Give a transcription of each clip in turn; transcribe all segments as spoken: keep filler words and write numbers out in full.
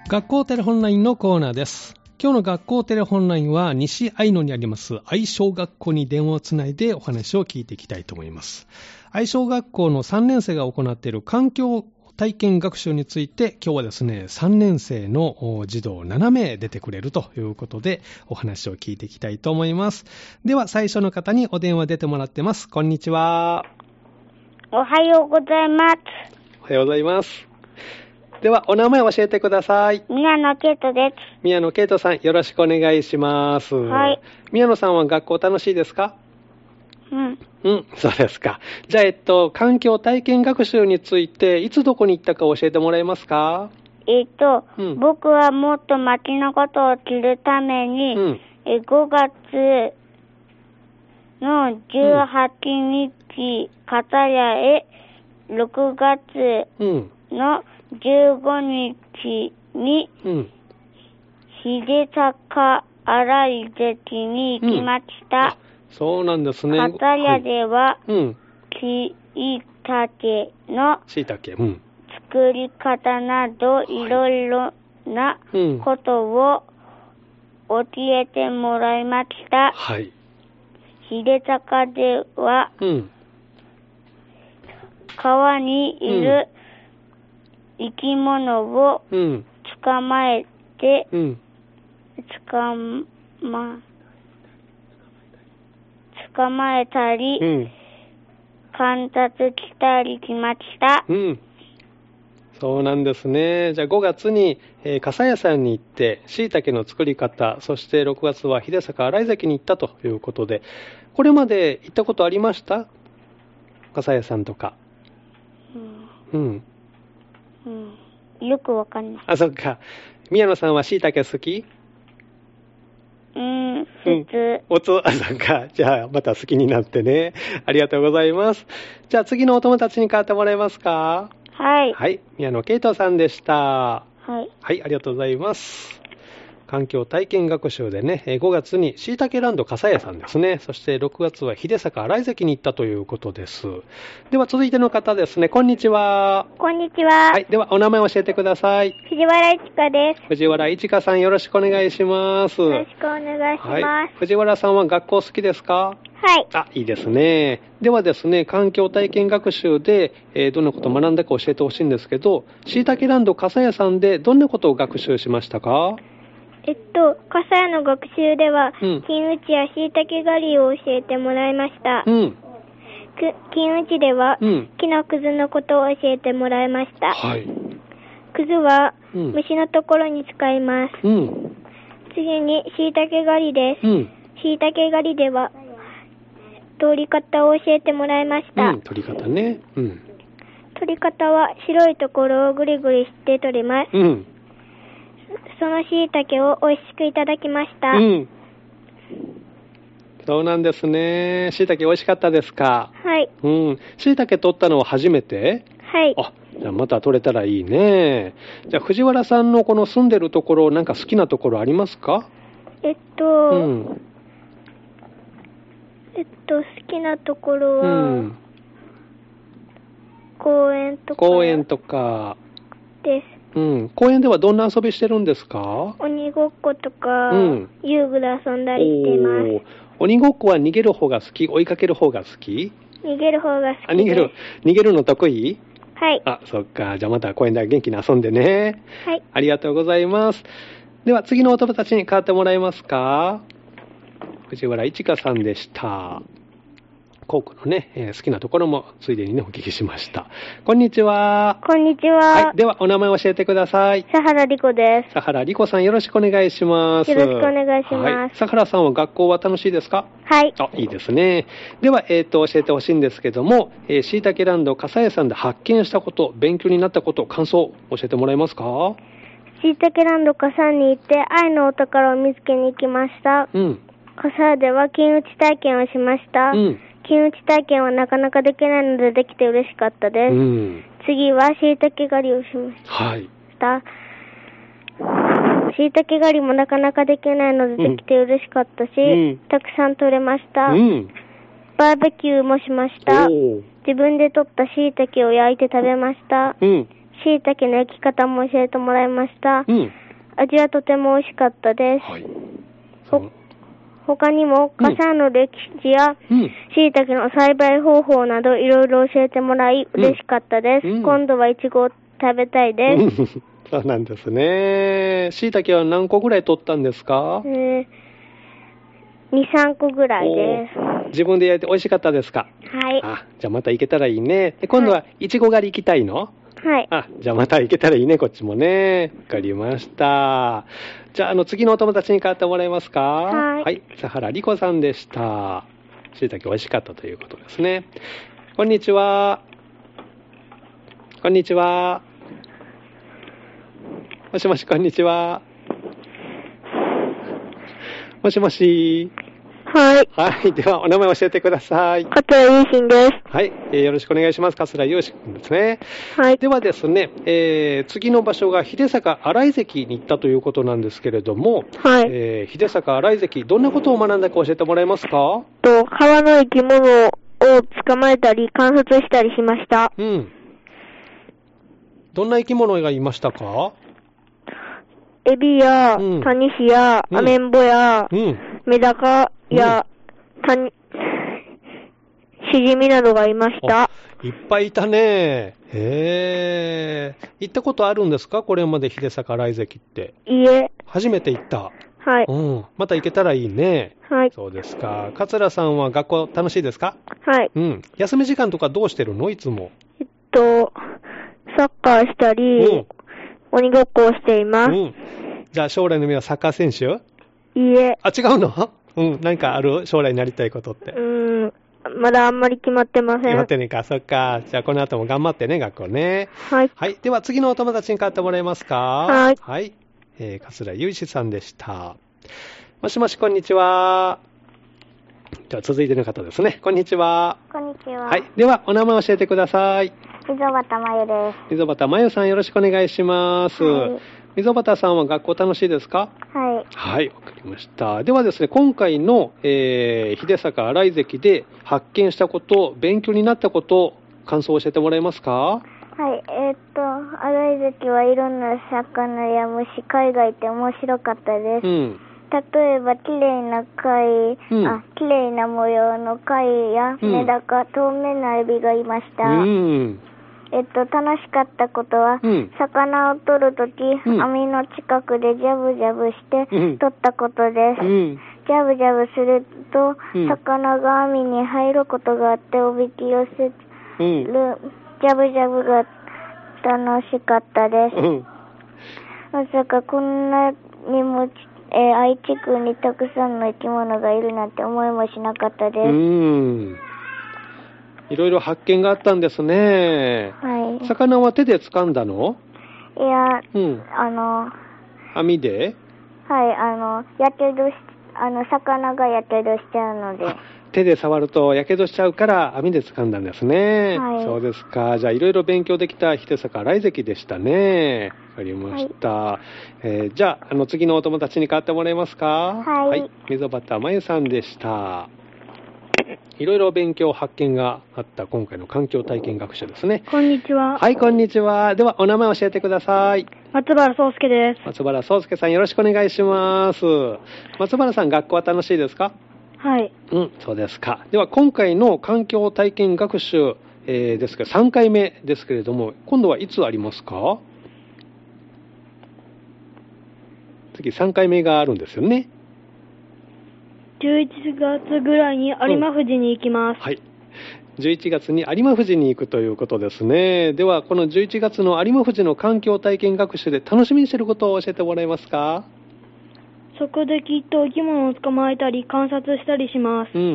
学校テレホンラインのコーナーです。今日の学校テレホンラインは西愛野にあります愛小学校に電話をつないでお話を聞いていきたいと思います。愛小学校のさんねん生が行っている環境体験学習について今日はですねさんねん生の児童ななめい出てくれるということでお話を聞いていきたいと思います。では最初の方にお電話出てもらってます。こんにちは。 おはようございます。 おはようございます。ではお名前を教えてください。 宮野圭人です。 宮野圭人さん、よろしくお願いします。 はい。 宮野さんは学校楽しいですか？ うん。 うん、そうですか。じゃあ、えっと、環境体験学習について、いつどこに行ったか教えてもらえますか？ えっと、 うん、 僕はもっと街のことを知るために、うん、えごがつのじゅうはちにち、片谷へ、ろくがつのじゅうごにちに、うん、秀坂荒井関に行きました。 うん、そうなんですね。 片谷では、はい、うん、しいたけの作り方など、いろいろなことを教えてもらいました。 はい。 秀坂では、うん、川にいる生き物を捕まえて、うん、捕ま、捕まえたり、うん、観察したりしました。 うん、そうなんですね。じゃあごがつに、えー、笠屋さんに行って椎茸の作り方、そしてろくがつは秀坂荒井崎に行ったということで、これまで行ったことありました？笠屋さんとか。うん。うんうん、よくわかんない。 あ、そっか。宮野さんは椎茸好き？ うん、普通。 おつ、あ、そっか。じゃあ、また好きになってね。ありがとうございます。じゃあ、次のお友達に代わってもらえますか？ はい。 はい。宮野圭人さんでした。 はい。 はい、ありがとうございます。環境体験学習でね、ごがつにしいたけランド笠屋さんですね。そしてろくがつは秀坂荒井崎に行ったということです。では続いての方ですね。こんにちは。 こんにちは。 はい。ではお名前を教えてください。 藤原いちかです。 藤原いちかさん、よろしくお願いします。 よろしくお願いします。はい、 藤原さんは学校好きですか？ はい。 あ、いいですね。ではですね、環境体験学習で、えー、どんなことを学んだか教えてほしいんですけど、しいたけランド笠屋さんでどんなことを学習しましたか？ えっと、笠屋の学習では、うん、金打ちやしいたけ狩りを教えてもらいました。うん、金打ちでは、うん、木のくずのことを教えてもらいました。はい、くずは、うん、虫のところに使います。うん、次にしいたけ狩りです。しいたけ狩りでは、取り方を教えてもらいました。 うん、取り方ね。うん、 取り方は白いところをぐりぐりして取ります。うん、そのしいたけを美味しくいただきました。うん、 そうなんですね。しいたけ美味しかったですか？ はい。 うん。しいたけ取ったのは初めて？ はい。 あ、じゃあまた取れたらいいね。じゃあ藤原さんのこの住んでるところ、なんか好きなところありますか？ えっと、うん、えっと、好きなところは、うん、公園とか。 公園とか。 です。 うん。公園ではどんな遊びしてるんですか？ 鬼ごっことか、うん、遊具で遊んだりしています。 鬼ごっこは逃げる方が好き？追いかける方が好き？ 逃げる方が好きです。 あ、逃げる。逃げるの得意？ はい。 あ、そっか。じゃあまた公園で元気に遊んでね。 はい。 ありがとうございます。では次のお友達に代わってもらえますか？藤原いちかさんでした。校区のね、えー、好きなところもついでにねお聞きしました。こんにちは。 こんにちは。 はい。ではお名前を教えてください。 佐原莉子です。 佐原莉子さん、よろしくお願いします。 よろしくお願いします。 はい、佐原さんは学校は楽しいですか？ はい。 あ、いいですね。では、えっと、教えてほしいんですけども、えー、しいたけランド笠屋さんで発見したこと、勉強になったこと、感想、教えてもらえますか？ しいたけランド笠屋に行って愛のお宝を見つけに行きました。うん。笠屋では金打ち体験をしました。うん。金打ち体験はなかなかできないのでできて嬉しかったです。うん、次はしいたけ狩りをしました。はい。しいたけ狩りもなかなかできないのでできて嬉しかったし、うん、たくさん取れました。うん、バーベキューもしました。自分で取ったしいたけを焼いて食べました。うん、 椎茸の焼き方も教えてもらいました。うん。味はとても美味しかったです。はい。ほ他にも、笠屋の歴史や、椎茸の栽培方法などいろいろ教えてもらい、嬉しかったです。うん、今度はイチゴを食べたいです。 そうなんですね。椎茸は何個ぐらい取ったんですか？えー、 に、さんこぐらいです。 自分で焼いて美味しかったですか？ はい。 あ、じゃあまた行けたらいいね。で今度はイチゴ狩り行きたいの？ はい。 あ、じゃあまた行けたらいいね、こっちもね。わかりました。じゃあ、あの、次のお友達に代わってもらえますか？ はい。 はい。佐原理子さんでした。椎茸美味しかったということですね。こんにちは。こんにちは。もしもし、こんにちは。もしもし。 はい。 はい。では、お名前教えてください。 桂優心です。 はい、えー。よろしくお願いします。桂優心君ですね。 はい。 ではですね、えー、次の場所が秀坂新井関に行ったということなんですけれども、 はい。 えー、秀坂新井関、どんなことを学んだか教えてもらえますか？ と、川の生き物を捕まえたり、観察したりしました。 うん。どんな生き物がいましたか？ エビや、うん、タニシや、アメンボや、うん、メダカや、うん、タニ、シジミなどがいました。 いっぱいいたね。へー。行ったことあるんですか？これまで秀坂新井関って。 いいえ。 初めて行った。 はい。 うん。また行けたらいいね。 はい。 そうですか。桂さんは学校楽しいですか？ はい。 うん。休み時間とかどうしてるの？いつも。 えっと、サッカーしたり、うん、鬼ごっこをしています。うん。 じゃあ将来の夢はサッカー選手？ いいえ。 あ、違うの？うん。何かある？将来になりたいことって。 うーん。まだあんまり決まってません。 決まってねえか。そっか。じゃあこの後も頑張ってね、学校ね。 はい。 はい。では次のお友達に代わってもらえますか？ はい。 はい。えー、桂ゆいしさんでした。もしもし、こんにちは。じゃあ続いての方ですね。こんにちは。 こんにちは。 はい。では、お名前教えてください。 溝端真由です。 溝端真由さん、よろしくお願いします。はい。溝端さんは学校楽しいですか？ はい。 はい、わかりました。ではですね、今回の、えー、秀坂新井関で発見したこと、勉強になったこと、感想を教えてもらえますか？ はい、えー、っと、新井関はいろんな魚や虫、貝がいて面白かったです。うん。例えば、綺麗な貝、うん、あ、綺麗な模様の貝やメダカ、うん、透明なエビがいました。うん。えっと、楽しかったことは、うん、魚を取るとき、うん、網の近くでジャブジャブして取ったことです。うん、ジャブジャブすると、うん、魚が網に入ることがあっておびき寄せる、うん、ジャブジャブが楽しかったです。うん、まさかこんなにも、えー、愛知県にたくさんの生き物がいるなんて思いもしなかったです。 うんいろいろ発見があったんですね。 はい。 魚は手で掴んだの？ いや、うん、あの、 網で？ はい、あの、やけどし、あの、魚がやけどしちゃうので。 手で触るとやけどしちゃうから網で掴んだんですね。 はい。 そうですか。じゃあいろいろ勉強できた秀坂新井関でしたね。わかりました。はい、えー、じゃあ、あの、次のお友達に代わってもらえますか？ はい。はい。 溝端真由さんでした。いろいろ勉強、発見があった今回の環境体験学習ですね。 こんにちは。 はい、こんにちは。では、お名前教えてください。 松原宗介です。 松原宗介さん、よろしくお願いします。松原さん、学校は楽しいですか？ はい。 うん、そうですか。では、今回の環境体験学習、えー、ですが、さんかいめですけれども、今度はいつありますか？次、さんかいめがあるんですよね。 じゅういちがつぐらいに有馬富士に行きます、うん、 はい。じゅういちがつに有馬富士に行くということですね。では、このじゅういちがつの有馬富士の環境体験学習で楽しみにしていることを教えてもらえますか？ そこできっと生き物を捕まえたり観察したりします。うん。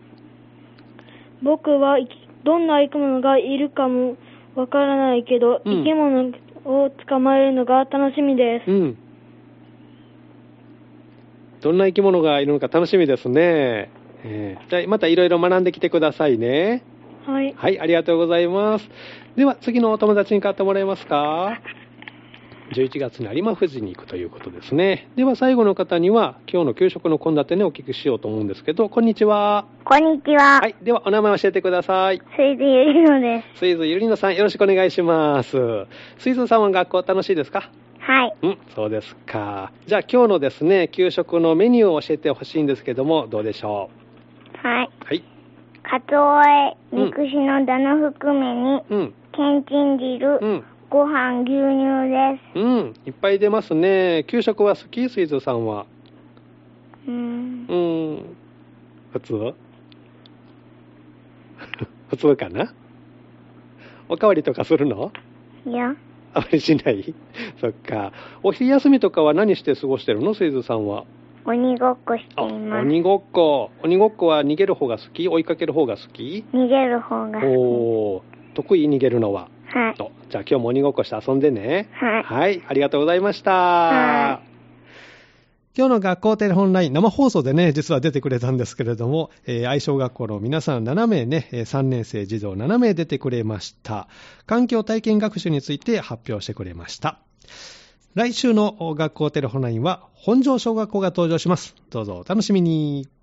僕はどんな生き物がいるかもわからないけど、うん、生き物を捕まえるのが楽しみです。うん。 どんな生き物がいるのか楽しみですね。えー、じゃあまたいろいろ学んできてくださいね。 はい。 はい、ありがとうございます。では次のお友達に代わってもらえますか？ じゅういちがつに有馬富士に行くということですね。では最後の方には今日の給食の献立ねお聞きしようと思うんですけど、こんにちは。 こんにちは。 はい、ではお名前教えてください。 スイズゆりのです。 スイズゆりのさん、よろしくお願いします。スイズさんは学校楽しいですか？ はい。 うん、そうですか。じゃあ今日のですね給食のメニューを教えてほしいんですけども、どうでしょう？はい。 はい。 かつおえ、肉しのだの含めに、 うん、 けんちん汁、うん、ご飯、牛乳です。 うん、いっぱい出ますね。給食は好き？スイズさんは。 うーん。 うーん。普通？普通かな？おかわりとかするの？ いや。 あまりしない？そっか。お昼休みとかは何して過ごしてるの？スイズさんは。 鬼ごっこしています。 鬼ごっこ。鬼ごっこは逃げる方が好き？追いかける方が好き？ 逃げる方が好き。 おー、得意？逃げるのは。 はい。 じゃあ今日も鬼ごっこして遊んでね。 はい。 はい、ありがとうございました。 はい。 今日の学校テレホンライン生放送でね、実は出てくれたんですけれども、えー、愛小学校の皆さんななめいね、さんねん生児童ななめい出てくれました。環境体験学習について発表してくれました。来週の学校テレホンラインは本庄小学校が登場します。どうぞお楽しみに。